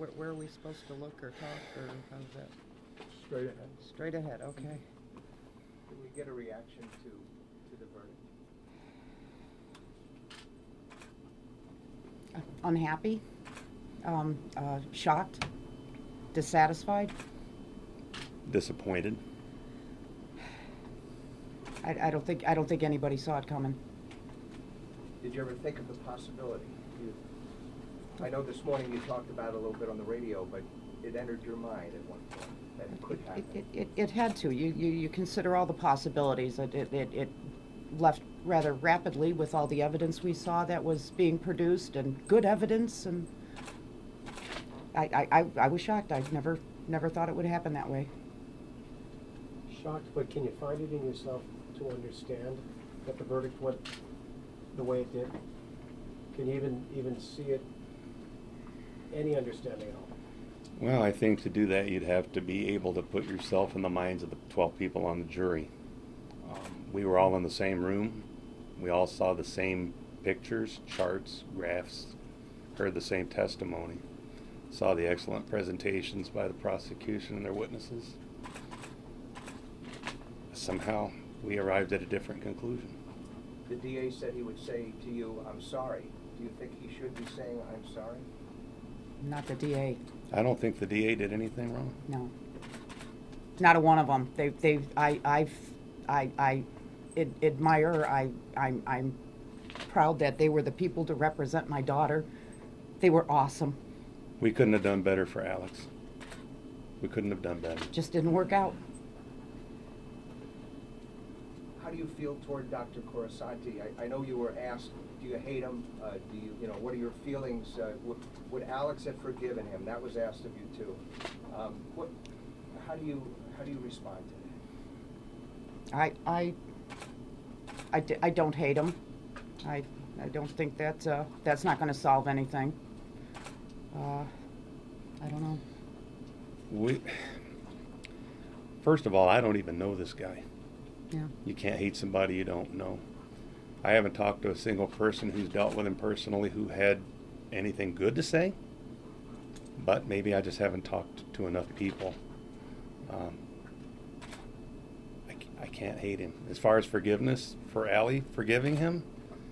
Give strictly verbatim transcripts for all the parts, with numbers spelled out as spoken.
where, where are we supposed to look or talk, or how's that? Straight ahead. Straight ahead, okay. Can we get a reaction to, to the verdict? Uh, unhappy, um, uh, shocked, dissatisfied. Disappointed. I, I don't think I don't think anybody saw it coming. Did you ever think of the possibility? You, I know this morning you talked about it a little bit on the radio, but it entered your mind at one point that it could happen. It, it, it, it had to. You, you you consider all the possibilities. It, it, it, it left rather rapidly with all the evidence we saw that was being produced, and good evidence, and I, I, I, I was shocked. I never never thought it would happen that way. Shocked, but can you find it in yourself to understand that the verdict went the way it did? Can you even even see it, any understanding at all? Well, I think to do that, you'd have to be able to put yourself in the minds of the twelve people on the jury. Um, we were all in the same room. We all saw the same pictures, charts, graphs, heard the same testimony, saw the excellent presentations by the prosecution and their witnesses. Somehow, we arrived at a different conclusion. The D A said he would say to you, "I'm sorry." Do you think he should be saying, "I'm sorry"? Not the D A. I don't think the D A did anything wrong. No. Not a one of them. They, they, I, I've, I, I, ad- admire. I, I'm, I'm proud that they were the people to represent my daughter. They were awesome. We couldn't have done better for Alex. We couldn't have done better. Just didn't work out. How do you feel toward Doctor Corasanti? I, I know you were asked, do you hate him? Uh, do you, you know, what are your feelings? Uh, would, would Alex have forgiven him? That was asked of you too. Um, what, how do you, how do you respond to that? I, I, I, d- I don't hate him. I, I don't think that uh, that's not going to solve anything. Uh, I don't know. We, first of all, I don't even know this guy. Yeah. You can't hate somebody you don't know. I haven't talked to a single person who's dealt with him personally who had anything good to say, but maybe I just haven't talked to enough people. Um, I, I can't hate him. As far as forgiveness for Allie, forgiving him,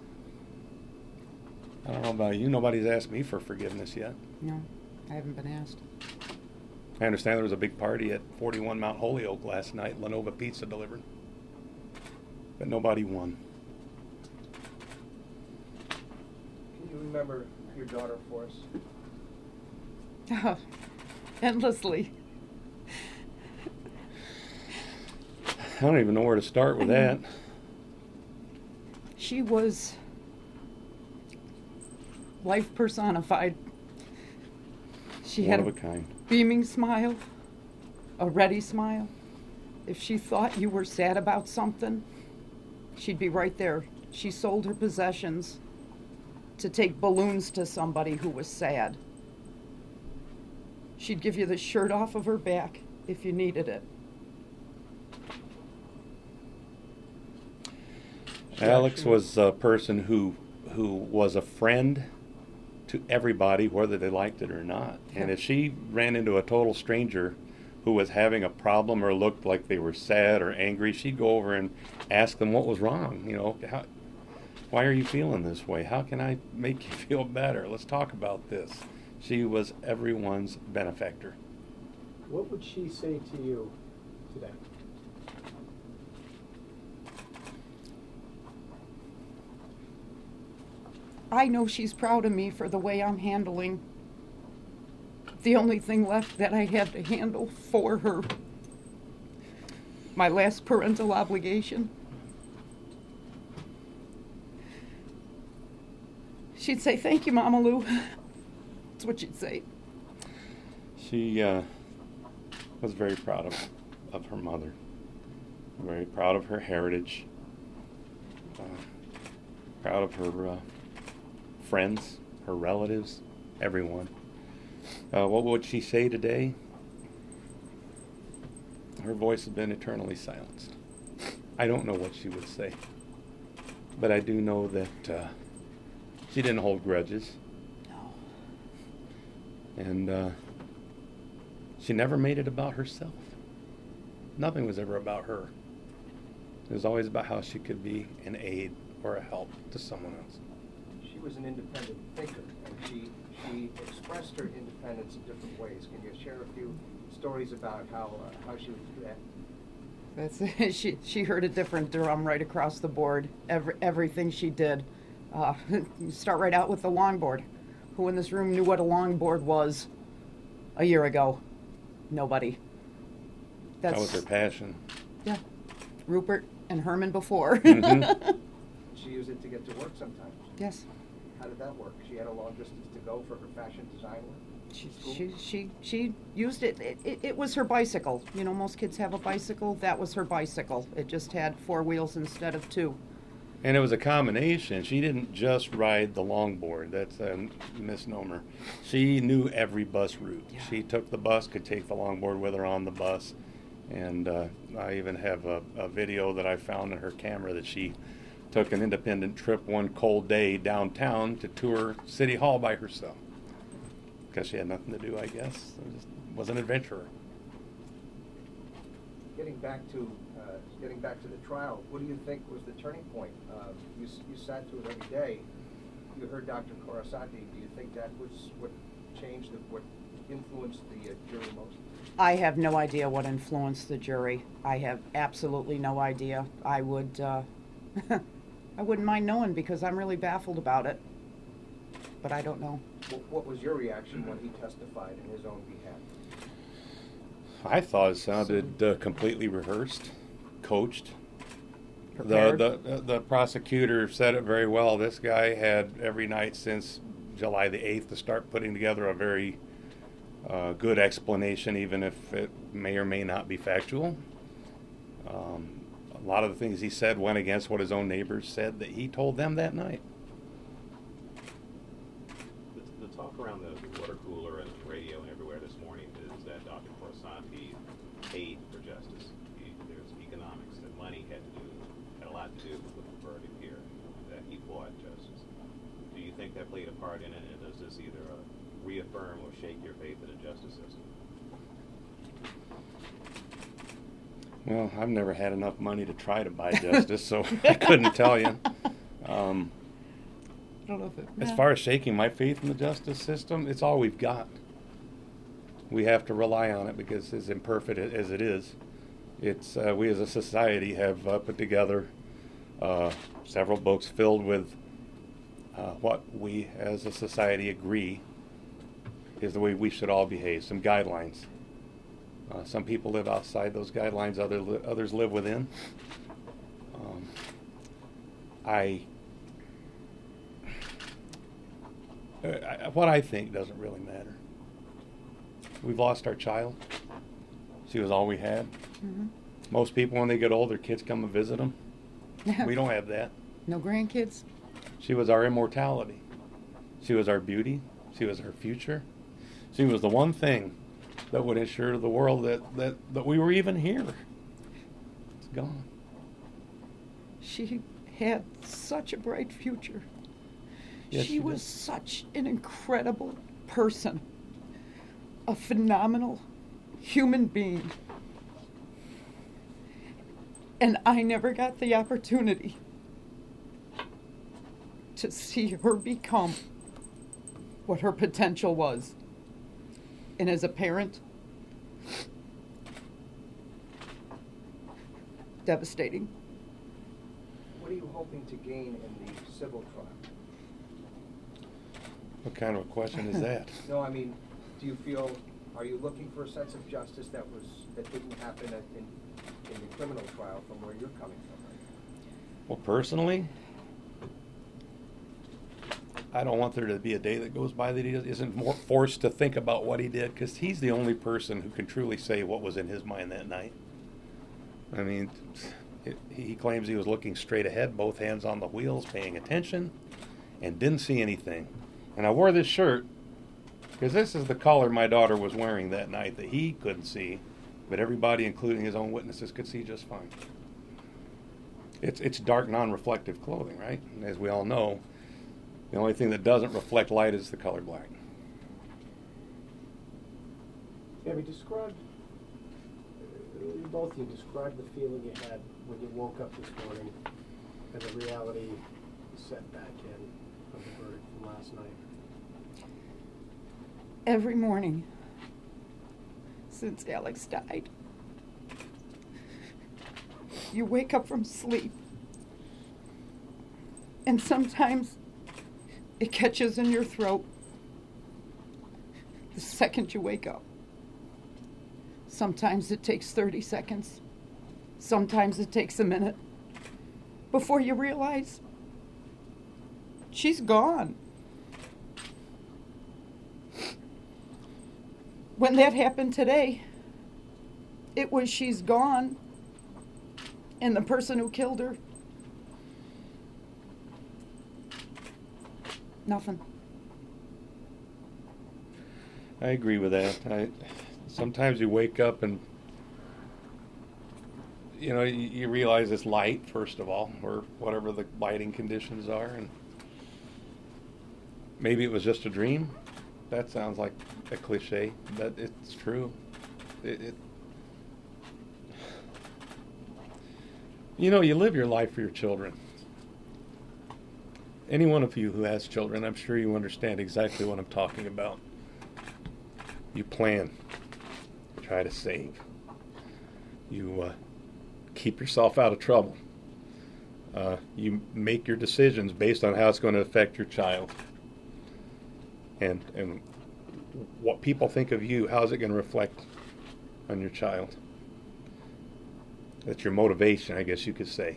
I don't know about you. Nobody's asked me for forgiveness yet. No, I haven't been asked. I understand there was a big party at forty-one Mount Holyoke last night. Lenova Pizza delivered. But nobody won. Can you remember your daughter for us? Oh, endlessly. I don't even know where to start with I that. mean, she was life personified. She One had of a kind. beaming smile, a ready smile. If she thought you were sad about something, she'd be right there. She sold her possessions to take balloons to somebody who was sad. She'd give you the shirt off of her back if you needed it. Alex was a person who who was a friend to everybody, whether they liked it or not. And if she ran into a total stranger who was having a problem or looked like they were sad or angry, she'd go over and ask them what was wrong. You know, how, why are you feeling this way? How can I make you feel better? Let's talk about this. She was everyone's benefactor. What would she say to you today? I know she's proud of me for the way I'm handling the only thing left that I had to handle for her. My last parental obligation. She'd say, "Thank you, Mama Lou." That's what she'd say. She uh, was very proud of, of her mother, very proud of her heritage, uh, proud of her uh, friends, her relatives, everyone. Uh, what would she say today? Her voice has been eternally silenced. I don't know what she would say, but I do know that uh, she didn't hold grudges. No. And uh, she never made it about herself. Nothing was ever about her. It was always about how she could be an aid or a help to someone else. She was an independent thinker, and she she expressed her independence in different ways. Can you share a few stories about how uh, how she would do that? That's she. She heard a different drum right across the board. Every everything she did. Uh, you start right out with the longboard. Who in this room knew what a longboard was a year ago? Nobody. That's, That was her passion. Yeah, Rupert and Herman before. Mhm. She used it to get to work sometimes. Yes. How did that work? She had a long distance to go for her fashion design work? She, School? she she she used it. It, it. it was her bicycle. You know, most kids have a bicycle. That was her bicycle. It just had four wheels instead of two. And it was a combination. She didn't just ride the longboard. That's a misnomer. She knew every bus route. Yeah. She took the bus, could take the longboard with her on the bus. And uh, I even have a, a video that I found in her camera that she took an independent trip one cold day downtown to tour City Hall by herself. Because she had nothing to do, I guess. It just was an adventurer. Getting back to uh, getting back to the trial, what do you think was the turning point? Uh, you s- you sat through it every day. You heard Doctor Corasati. Do you think that was what changed, the, what influenced the uh, jury most? I have no idea what influenced the jury. I have absolutely no idea. I would, uh, I wouldn't mind knowing because I'm really baffled about it. But I don't know. What, what was your reaction when he testified in his own behalf? I thought it sounded uh, completely rehearsed, coached. The, Prepared. the the prosecutor said it very well. This guy had every night since July the eighth to start putting together a very uh, good explanation, even if it may or may not be factual. Um, a lot of the things he said went against what his own neighbors said that he told them that night. The, the talk around the water cooler and the radio and everywhere this morning is that Doctor Corasati paid for justice. He, there's economics, that money had to do, had a lot to do with the verdict here, that he bought justice. Do you think that played a part in it, and does this either uh, reaffirm or shake your faith in the justice system? Well, I've never had enough money to try to buy justice, so I couldn't tell you. Um, I don't know if it. As yeah. far as shaking my faith in the justice system, it's all we've got. We have to rely on it because, as imperfect as it is, it's uh, we as a society have uh, put together uh, several books filled with uh, what we as a society agree is the way we should all behave. Some guidelines. Uh, some people live outside those guidelines. Other li- others live within. Um, I. Uh, I, what I think doesn't really matter. We've lost our child. She was all we had. Mhm. Most people, when they get old, their kids come and visit them. We don't have that. No grandkids. She was our immortality. She was our beauty. She was our future. She was the one thing that would ensure to the world that, that, that we were even here. It's gone. She had such a bright future. Yes, she she was did. such an incredible person, a phenomenal human being. And I never got the opportunity to see her become what her potential was. And as a parent, devastating. What are you hoping to gain in the civil trial? What kind of a question is that? No, I mean, do you feel, are you looking for a sense of justice that was, that didn't happen at- in, in the criminal trial from where you're coming from? right now? Well, personally, I don't want there to be a day that goes by that he isn't more forced to think about what he did, because he's the only person who can truly say what was in his mind that night. I mean, it, he claims he was looking straight ahead, both hands on the wheels, paying attention, and didn't see anything. And I wore this shirt because this is the color my daughter was wearing that night that he couldn't see, but everybody, including his own witnesses, could see just fine. It's it's dark, non-reflective clothing, right? And as we all know, the only thing that doesn't reflect light is the color black. Debbie, describe, uh, both of you, describe the feeling you had when you woke up this morning and the reality set back in of the verdict from last night. Every morning since Alex died, you wake up from sleep, and sometimes it catches in your throat the second you wake up. Sometimes it takes thirty seconds. Sometimes it takes a minute before you realize she's gone. When that happened today, it was she's gone, and the person who killed her, nothing. I agree with that. I, sometimes you wake up and, you know, you, you realize it's light, first of all, or whatever the lighting conditions are, and maybe it was just a dream. That sounds like a cliche, but it's true. It, it You know, you live your life for your children. Any one of you who has children, I'm sure you understand exactly what I'm talking about. You plan, try to save. You uh, keep yourself out of trouble. Uh, you make your decisions based on how it's going to affect your child. And, and what people think of you, how is it going to reflect on your child? That's your motivation, I guess you could say.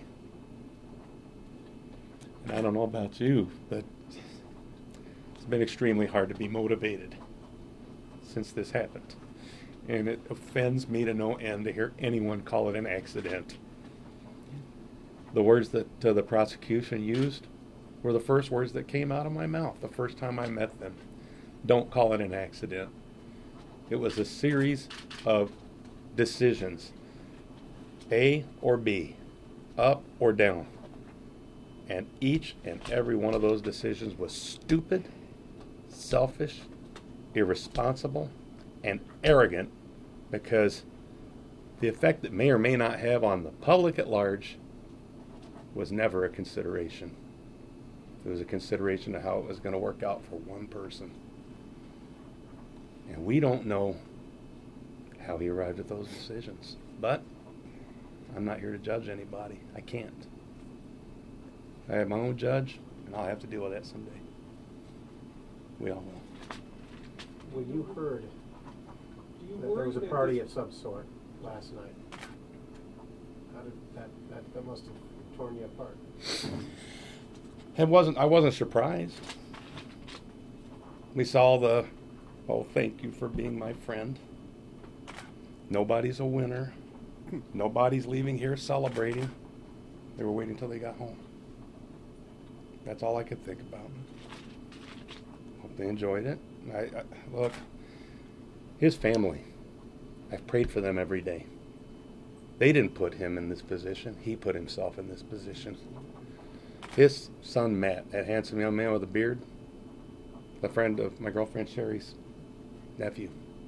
And I don't know about you, but it's been extremely hard to be motivated since this happened. And it offends me to no end to hear anyone call it an accident. The words that uh, the prosecution used were the first words that came out of my mouth the first time I met them. Don't call it an accident. It was a series of decisions, A or B, up or down. And each and every one of those decisions was stupid, selfish, irresponsible, and arrogant, because the effect it may or may not have on the public at large was never a consideration. It was a consideration of how it was going to work out for one person. And we don't know how he arrived at those decisions. But I'm not here to judge anybody. I can't. I have my own judge, and I'll have to deal with that someday. We all will. When you heard Do you that worry there was a that party this- of some sort last night, how did that, that, that must have torn you apart? It wasn't, I wasn't surprised. We saw the, oh, thank you for being my friend. Nobody's a winner. Nobody's leaving here celebrating. They were waiting until they got home. That's all I could think about. Hope they enjoyed it. I, I, look, his family, I've prayed for them every day. They didn't put him in this position. He put himself in this position. His son, Matt, that handsome young man with a beard, the friend of my girlfriend Sherry's nephew,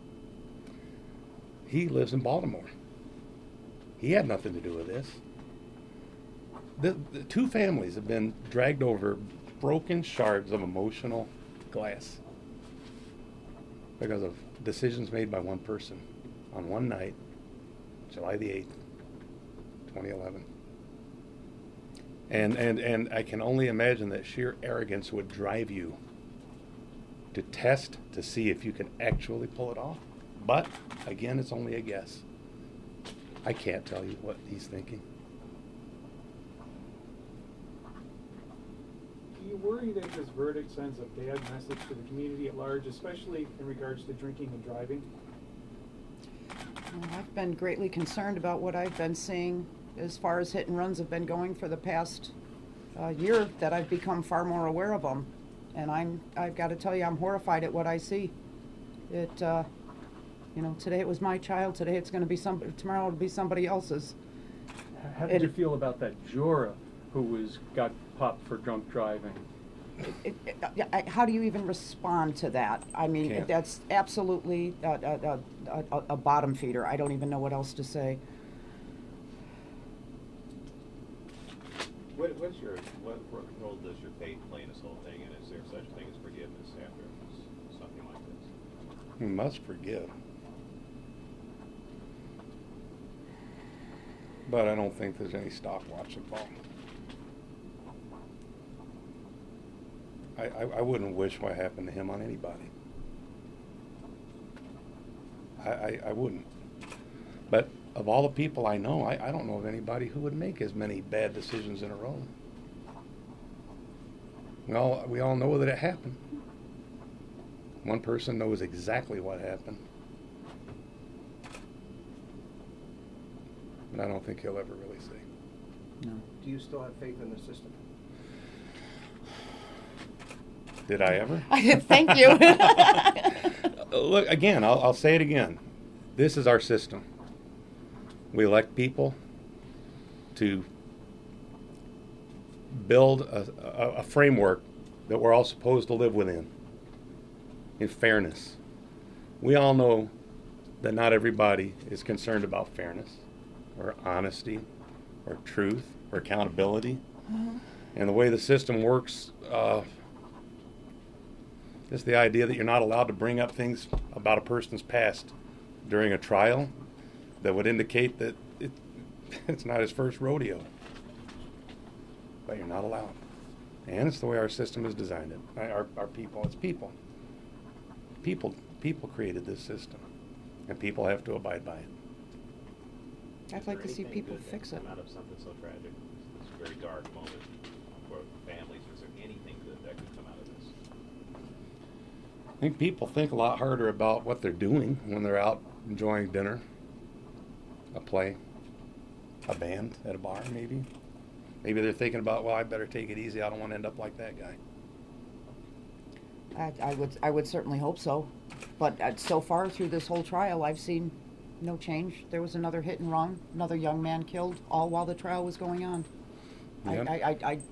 he lives in Baltimore. He had nothing to do with this. The, the two families have been dragged over broken shards of emotional glass because of decisions made by one person on one night, July the eighth, twenty eleven. And, and, and I can only imagine that sheer arrogance would drive you to test to see if you can actually pull it off. But, again, it's only a guess. I can't tell you what he's thinking. Do you worry that this verdict sends a bad message to the community at large, especially in regards to drinking and driving? Well, I've been greatly concerned about what I've been seeing as far as hit and runs have been going for the past uh, year, that I've become far more aware of them. And I'm, I've got to tell you, I'm horrified at what I see. It, uh, you know, today it was my child, today it's going to be somebody, tomorrow it'll be somebody else's. How did you It- feel about that Jura who was got popped for drunk driving? it, it, it, I- how do you even respond to that? I mean, Can't. that's absolutely a, a, a, a, a bottom feeder. I don't even know what else to say. What, what's your, what role does your faith play in this whole thing, and is there such a thing as forgiveness after s- something like this? We must forgive. But I don't think there's any stopwatch involved. I, I, I wouldn't wish what happened to him on anybody. I, I, I wouldn't. But of all the people I know, I, I don't know of anybody who would make as many bad decisions in a row. We all, we all know that it happened. One person knows exactly what happened. But I don't think he'll ever really say. No. Do you still have faith in the system? Did I ever? Thank you. Look, again, I'll, I'll say it again. This is our system. We elect people to build a, a, a framework that we're all supposed to live within, in fairness. We all know that not everybody is concerned about fairness or honesty or truth or accountability. Mhm. And the way the system works, uh, just the idea that you're not allowed to bring up things about a person's past during a trial that would indicate that it, it's not his first rodeo. But you're not allowed. And it's the way our system is designed. It. Our, our people, it's people. People, people created this system. And people have to abide by it. I'd Is like there to see anything people good that fix can it. come out of something so tragic, this very dark moment for families? Is there anything good that could come out of this? I think people think a lot harder about what they're doing when they're out enjoying dinner, a play, a band at a bar, maybe. Maybe they're thinking about, well, I better take it easy. I don't want to end up like that guy. I, I would, I would certainly hope so. But uh, so far through this whole trial, I've seen no change. There was another hit and run, another young man killed, all while the trial was going on. Yep. I, I, I, I,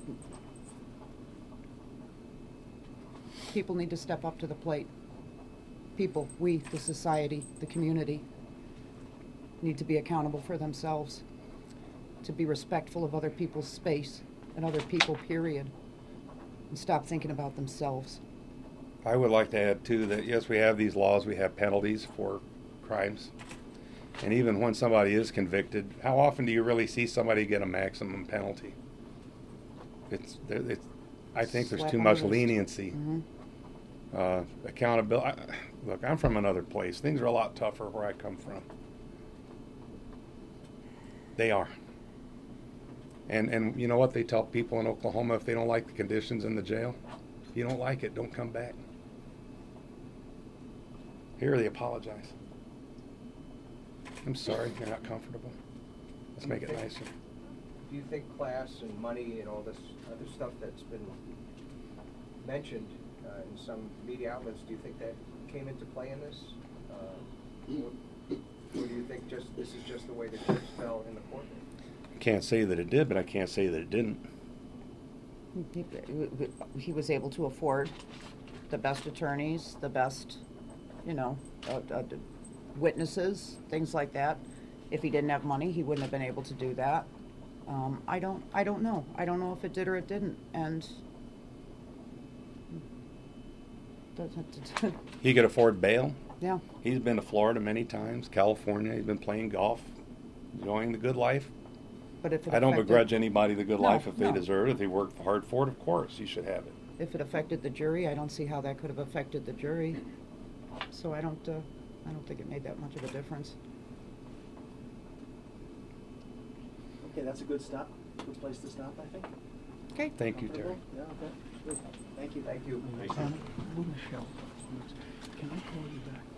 people need to step up to the plate. People, we, the society, the community, need to be accountable for themselves, to be respectful of other people's space and other people, period, and stop thinking about themselves. I would like to add, too, that yes, we have these laws, we have penalties for crimes. And even when somebody is convicted, how often do you really see somebody get a maximum penalty? It's, it's I think there's Slap too on the much wrist. leniency. Mm-hmm. Uh, accountability. Look, I'm from another place. Things are a lot tougher where I come from. They are. And and you know what they tell people in Oklahoma if they don't like the conditions in the jail? If you don't like it, don't come back. Here they apologize. I'm sorry, you're not comfortable. Let's make it nicer. Do you think class and money and all this other stuff that's been mentioned uh, in some media outlets, do you think that came into play in this? Uh, or, or do you think just this is just the way the chips fell in the courtroom? Can't say that it did, but I can't say that it didn't. He, he was able to afford the best attorneys, the best, you know, uh, uh, witnesses, things like that. If he didn't have money, he wouldn't have been able to do that. Um, I don't, I don't know. I don't know if it did or it didn't. And He could afford bail. yeah, He's been to Florida many times, California. He's been playing golf, enjoying the good life. but if it I don't affected- begrudge anybody the good No, life if they no. deserve it. If they worked hard for it, of course, he should have it. If it affected the jury, I don't see how that could have affected the jury. So I don't, uh, I don't think it made that much of a difference. Okay, that's a good stop, good place to stop, I think. Okay. Thank you, Terry. Comfortable? Yeah, okay, good, thank you. Thank you. Thank you. Um, Michelle, can I call you back?